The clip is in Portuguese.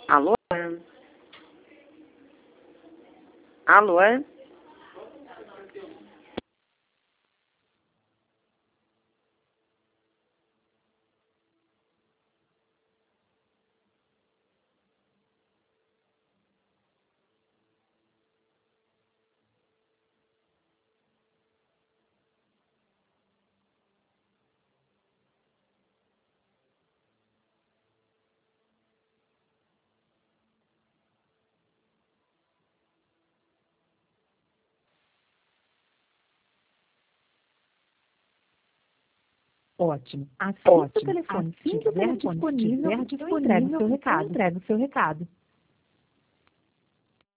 Alô? Alô? Ótimo. Assim que o telefone estiver disponível, eu entrego o seu recado.